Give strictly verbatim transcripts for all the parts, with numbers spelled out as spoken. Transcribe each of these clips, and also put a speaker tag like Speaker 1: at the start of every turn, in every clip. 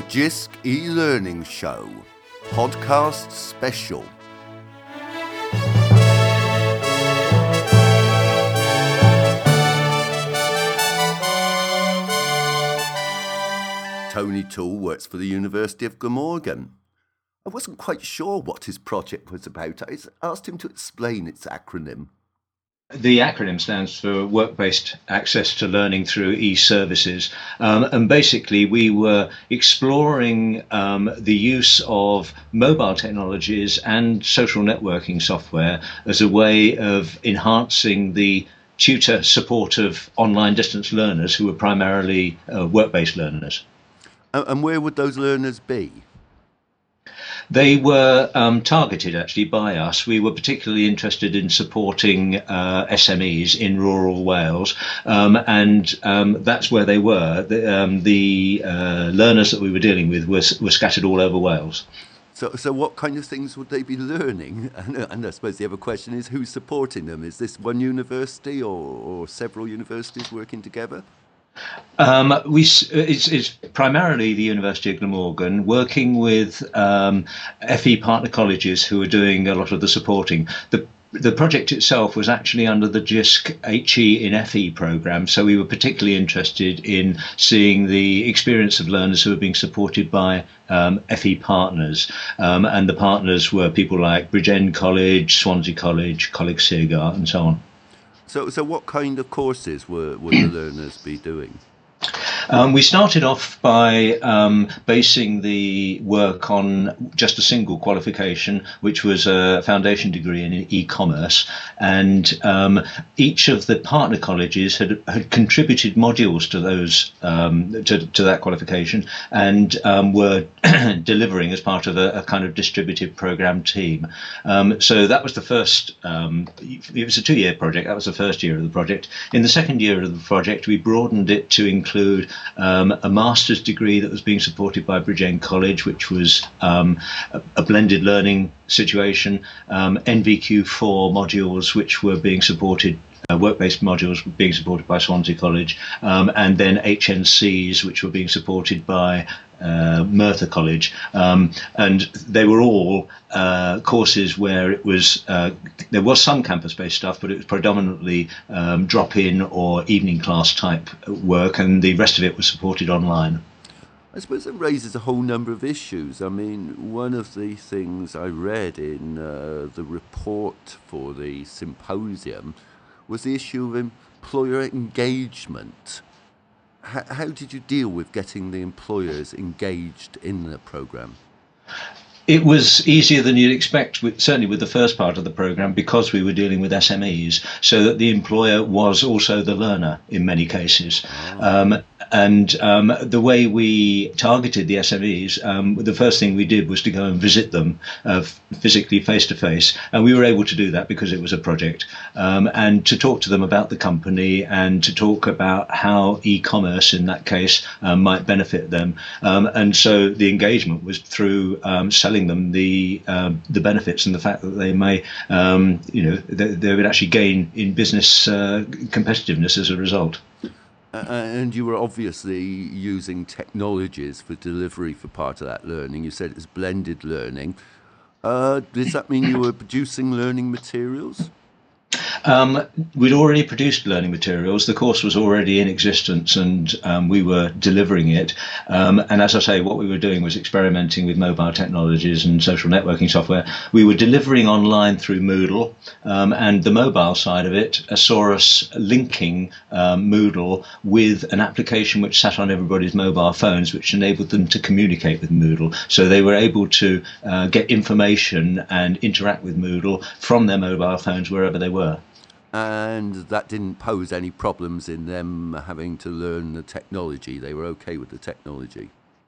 Speaker 1: The JISC e-learning show, podcast special. Tony Toole works for the University of Glamorgan. I wasn't quite sure what his project was about. I asked him to explain its acronym.
Speaker 2: The acronym stands for Work-Based Access to Learning Through E-Services. Um, and basically, we were exploring um, the use of mobile technologies and social networking software as a way of enhancing the tutor support of online distance learners who were primarily uh, work-based learners.
Speaker 1: And where would those learners be?
Speaker 2: They were um, targeted actually by us. We were particularly interested in supporting uh, S M Es in rural Wales, um, and um, that's where they were. The, um, the uh, learners that we were dealing with were, were scattered all over Wales.
Speaker 1: So, so what kind of things would they be learning? And, and I suppose the other question is, who's supporting them? Is this one university or, or several universities working together?
Speaker 2: Um, we, it's, it's primarily the University of Glamorgan working with um, F E partner colleges who are doing a lot of the supporting. The The project itself was actually under the JISC H E in F E programme, so we were particularly interested in seeing the experience of learners who were being supported by um, F E partners. Um, and the partners were people like Bridgend College, Swansea College, Coleg Sirgar, and so on.
Speaker 1: So, so what kind of courses were, would the learners be doing?
Speaker 2: Um, we started off by um, basing the work on just a single qualification, which was a foundation degree in e-commerce, and um, each of the partner colleges had, had contributed modules to those um, to, to that qualification, and um, were delivering as part of a, a kind of distributed program team. Um, so that was the first. Um, it was a two-year project. That was the first year of the project. In the second year of the project, we broadened it to include Um, a master's degree that was being supported by Bridgend College, which was um, a, a blended learning situation, um, N V Q four modules which were being supported, uh, work-based modules were being supported by Swansea College, um, and then H N Cs which were being supported by uh, Merthyr College, um, and they were all uh, courses where it was uh, there was some campus-based stuff, but it was predominantly um, drop-in or evening class type work, and the rest of it was supported online.
Speaker 1: I suppose it raises a whole number of issues. I mean, one of the things I read in uh, the report for the symposium was the issue of employer engagement. How, how did you deal with getting the employers engaged in the programme?
Speaker 2: It was easier than you'd expect, with, certainly with the first part of the programme, because we were dealing with S M Es, so that the employer was also the learner in many cases. Oh. Um, and um, the way we targeted the S M Es, um, the first thing we did was to go and visit them uh, physically, face to face. And we were able to do that because it was a project, um, and to talk to them about the company and to talk about how e-commerce in that case um, might benefit them. Um, and so the engagement was through um, selling them the um, the benefits and the fact that they may, um, you know, they, they would actually gain in business uh, competitiveness as a result.
Speaker 1: Uh, and you were obviously using technologies for delivery for part of that learning. You said it's blended learning. Uh, does that mean you were producing learning materials?
Speaker 2: Um, we'd already produced learning materials. The course was already in existence, and um, we were delivering it. Um, and as I say, what we were doing was experimenting with mobile technologies and social networking software. We were delivering online through Moodle, um, and the mobile side of it uh, saw us linking um, Moodle with an application which sat on everybody's mobile phones, which enabled them to communicate with Moodle. So they were able to uh, get information and interact with Moodle from their mobile phones wherever they were.
Speaker 1: And that didn't pose any problems in them having to learn the technology. They were okay with the technology.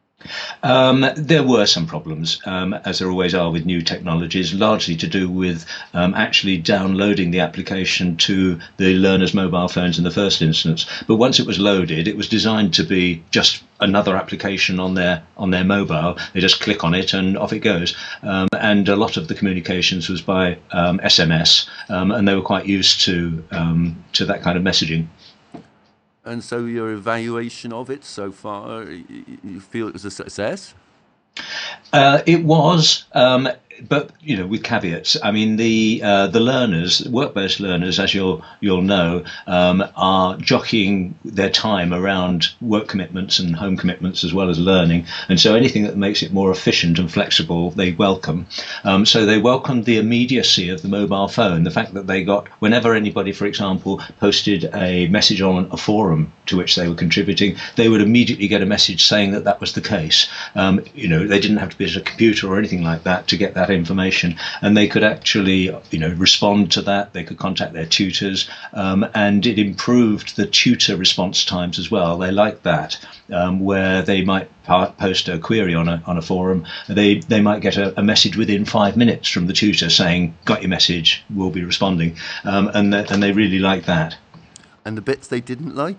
Speaker 2: Um, there were some problems, um, as there always are with new technologies, largely to do with um, actually downloading the application to the learners' mobile phones in the first instance. But once it was loaded, it was designed to be just another application on their on their mobile. They just click on it and off it goes. Um, and a lot of the communications was by um, S M S, um, and they were quite used to um, to that kind of messaging.
Speaker 1: And so your evaluation of it so far, you feel it was a success?
Speaker 2: Uh, it was, um, but you know, with caveats. I mean, the uh, the learners, work-based learners, as you'll you'll know, um, are jockeying their time around work commitments and home commitments as well as learning, and so anything that makes it more efficient and flexible, they welcome. Um, so they welcomed the immediacy of the mobile phone, the fact that they got whenever anybody, for example, posted a message on a forum to which they were contributing, they would immediately get a message saying that that was the case. Um, you know, they didn't have to be at a computer or anything like that to get that information, and they could actually, you know, respond to that. They could contact their tutors, um, and it improved the tutor response times as well. They liked that, um, where they might post a query on a on a forum. They they might get a, a message within five minutes from the tutor saying, "Got your message. We'll be responding," um, and th- and they really liked that.
Speaker 1: And the bits they didn't like?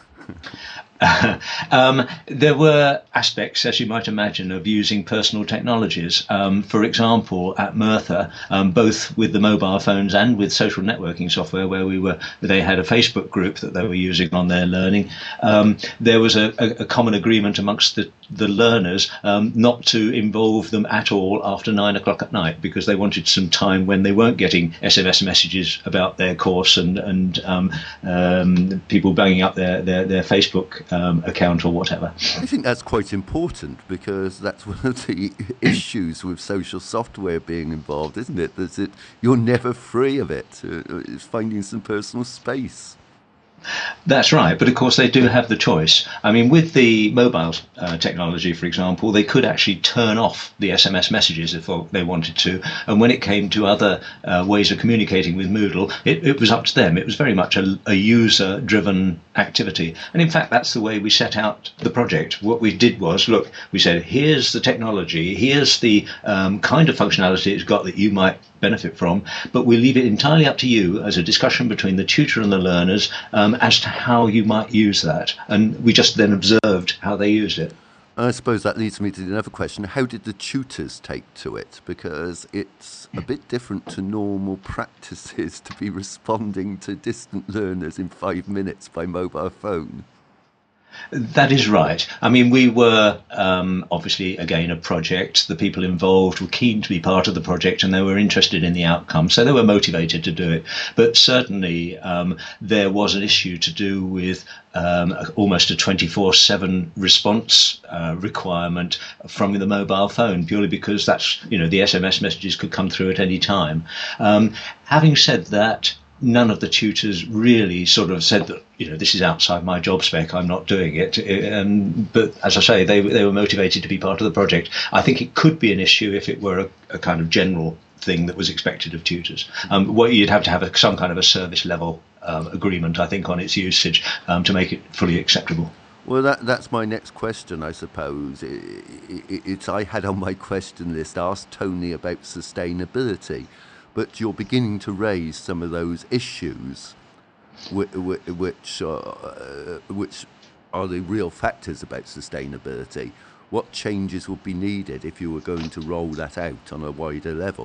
Speaker 2: um, there were aspects, as you might imagine, of using personal technologies. Um, for example, at Merthyr, um, both with the mobile phones and with social networking software, where we were, they had a Facebook group that they were using on their learning. Um, there was a, a, a common agreement amongst the, the learners um, not to involve them at all after nine o'clock at night, because they wanted some time when they weren't getting S M S messages about their course and and um, um, people banging up their their, their Facebook Um, account or whatever.
Speaker 1: I think that's quite important, because that's one of the issues with social software being involved, isn't it? That it, you're never free of it. Uh, it's finding some personal space.
Speaker 2: That's right, but of course they do have the choice. I mean, with the mobile uh, technology, for example, they could actually turn off the S M S messages if they wanted to, and when it came to other uh, ways of communicating with Moodle, it, it was up to them. It was very much a, a user-driven activity, and in fact that's the way we set out the project. What we did was, look, we said, here's the technology, here's the um, kind of functionality it's got that you might benefit from, but we leave it entirely up to you as a discussion between the tutor and the learners um, as to how you might use that. And we just then observed how they used it.
Speaker 1: I suppose that leads me to another question. How did the tutors take to it? Because it's a bit different to normal practices to be responding to distant learners in five minutes by mobile phone.
Speaker 2: That is right. I mean, we were um, obviously, again, a project. The people involved were keen to be part of the project and they were interested in the outcome, so they were motivated to do it. But certainly um, there was an issue to do with um, almost a twenty-four seven response uh, requirement from the mobile phone, purely because that's, you know, the S M S messages could come through at any time. Um, having said that, none of the tutors really sort of said that, you know, this is outside my job spec, I'm not doing it. Um, but as I say, they they were motivated to be part of the project. I think it could be an issue if it were a, a kind of general thing that was expected of tutors. Um, what you'd have to have a, some kind of a service level um, agreement, I think, on its usage um, to make it fully acceptable.
Speaker 1: Well, that that's my next question, I suppose. It, it, it's I had on my question list, ask Tony about sustainability. But you're beginning to raise some of those issues, which which, uh, which are the real factors about sustainability. What changes would be needed if you were going to roll that out on a wider level?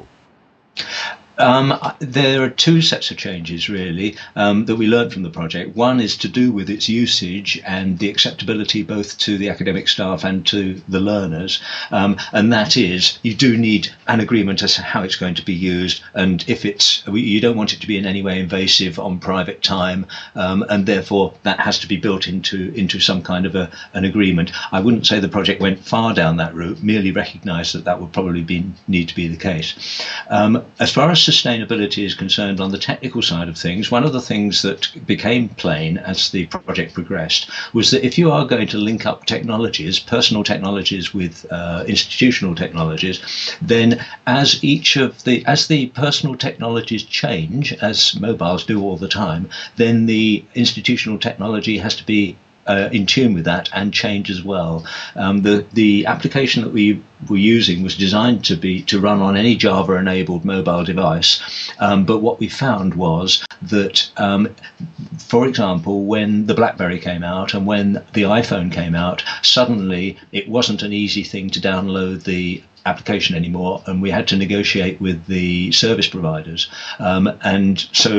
Speaker 2: Um, there are two sets of changes, really, um, that we learned from the project. One is to do with its usage and the acceptability both to the academic staff and to the learners. Um, and that is, you do need an agreement as to how it's going to be used. And if it's, you don't want it to be in any way invasive on private time. Um, and therefore, that has to be built into, into some kind of a, an agreement. I wouldn't say the project went far down that route, merely recognised that that would probably be, need to be the case. Um, as far as sustainability is concerned on the technical side of things, one of the things that became plain as the project progressed was that if you are going to link up technologies, personal technologies with uh, institutional technologies, then as each of the as the personal technologies change, as mobiles do all the time, then the institutional technology has to be Uh, in tune with that and change as well. Um, the the application that we were using was designed to be to run on any Java-enabled mobile device, um, but what we found was that, um, for example, when the BlackBerry came out and when the iPhone came out, suddenly it wasn't an easy thing to download the application anymore, and we had to negotiate with the service providers, um, and so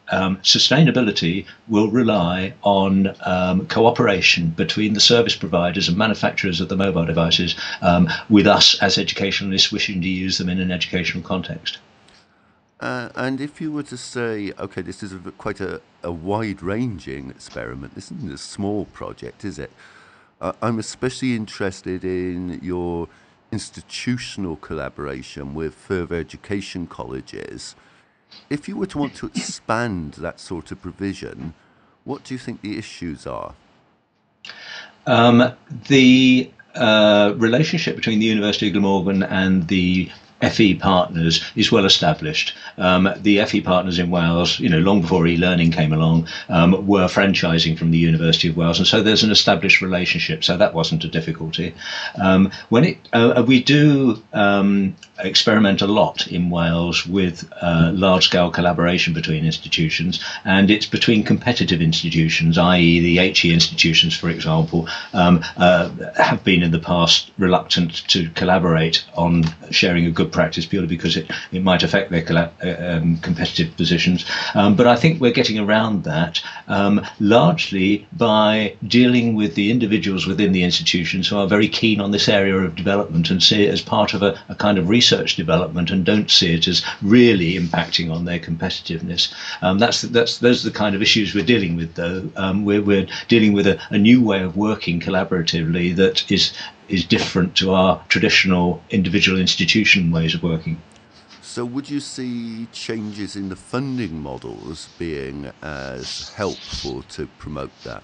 Speaker 2: um, sustainability will rely on um, cooperation between the service providers and manufacturers of the mobile devices um, with us as educationalists wishing to use them in an educational context.
Speaker 1: Uh, and if you were to say, okay, this is a, quite a, a wide-ranging experiment, this isn't a small project, is it? Uh, I'm especially interested in your institutional collaboration with further education colleges. If you were to want to expand that sort of provision, what do you think the issues are?
Speaker 2: Um, the uh, relationship between the University of Glamorgan and the F E partners is well established. Um, the F E partners in Wales, you know, long before e-learning came along, um, were franchising from the University of Wales, and so there's an established relationship. So that wasn't a difficulty. Um, when it, uh, we do um, experiment a lot in Wales with uh, large-scale collaboration between institutions, and it's between competitive institutions, that is, the H E institutions, for example, um, uh, have been in the past reluctant to collaborate on sharing a good practice purely because it, it might affect their collab, um, competitive positions. Um, but I think we're getting around that um, largely by dealing with the individuals within the institutions who are very keen on this area of development and see it as part of a, a kind of research development and don't see it as really impacting on their competitiveness. Um, that's that's those are the kind of issues we're dealing with, though. Um, we're, we're dealing with a, a new way of working collaboratively that is is different to our traditional individual institution ways of working.
Speaker 1: So would you see changes in the funding models being as helpful to promote that?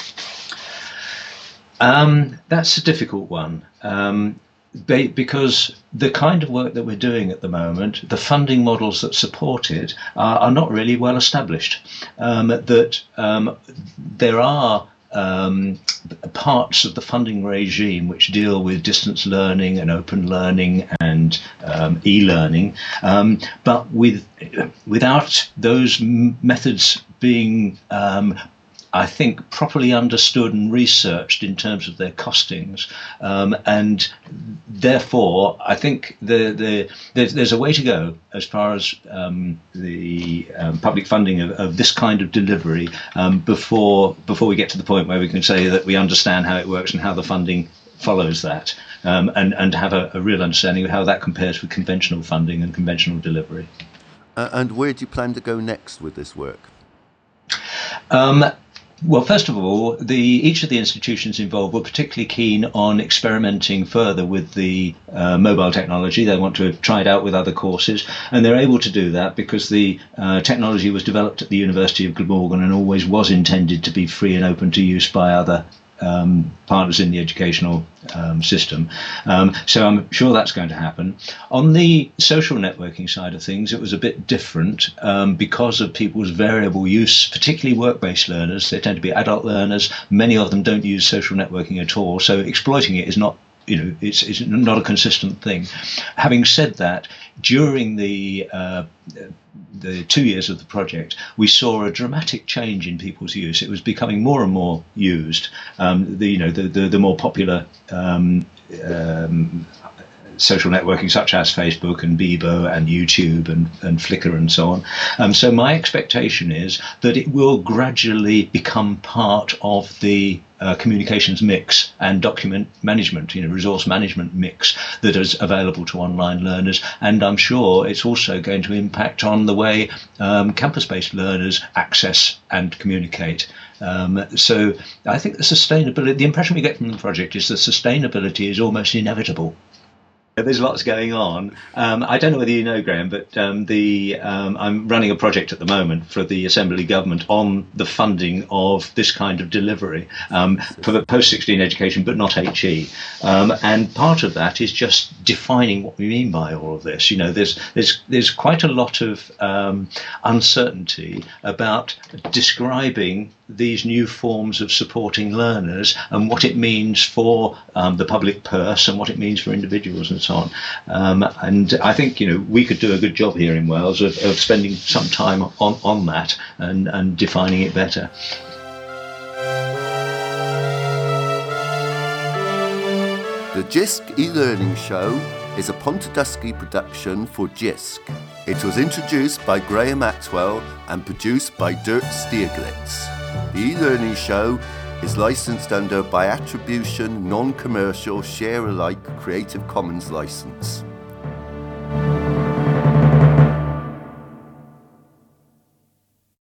Speaker 2: Um, that's a difficult one. Um, because the kind of work that we're doing at the moment, the funding models that support it are, are not really well established. Um, that um, there are Um, parts of the funding regime which deal with distance learning and open learning and um, e-learning, um, but with without those m- methods being um, I think, properly understood and researched in terms of their costings. Um, and therefore, I think the, the, there's, there's a way to go as far as um, the um, public funding of, of this kind of delivery um, before, before we get to the point where we can say that we understand how it works and how the funding follows that, um, and, and have a, a real understanding of how that compares with conventional funding and conventional delivery.
Speaker 1: Uh, and where do you plan to go next with this work?
Speaker 2: Um, Well, first of all, the, each of the institutions involved were particularly keen on experimenting further with the uh, mobile technology. They want to try it out with other courses, and they're able to do that because the uh, technology was developed at the University of Glamorgan and always was intended to be free and open to use by other Um, partners in the educational um, system. Um, so I'm sure that's going to happen. On the social networking side of things, it was a bit different um, because of people's variable use, particularly work-based learners. They tend to be adult learners. Many of them don't use social networking at all. So exploiting it is not, you know, it's, it's not a consistent thing. Having said that, during the uh, the two years of the project, we saw a dramatic change in people's use. It was becoming more and more used. Um, the, you know, the, the, the more popular um, um, social networking such as Facebook and Bebo and YouTube and, and Flickr and so on. Um, so my expectation is that it will gradually become part of the uh, communications mix and document management, you know, resource management mix that is available to online learners. And I'm sure it's also going to impact on the way um, campus-based learners access and communicate. Um, so I think the sustainability, the impression we get from the project is that sustainability is almost inevitable. There's lots going on. Um, I don't know whether you know, Graham, but um, the um, I'm running a project at the moment for the Assembly Government on the funding of this kind of delivery um, for the post sixteen education, but not H E. Um, and part of that is just defining what we mean by all of this. You know, there's there's there's quite a lot of um, uncertainty about describing these new forms of supporting learners and what it means for um, the public purse and what it means for individuals and so on. Um, and I think, you know, we could do a good job here in Wales of, of spending some time on, on that and, and defining it better.
Speaker 1: The JISC e-learning show is a Pontedusky production for Jisc. It was introduced by Graham Atwell and produced by Dirk Stieglitz. The e-learning show is licensed under by Attribution Non-Commercial Share-alike Creative Commons license.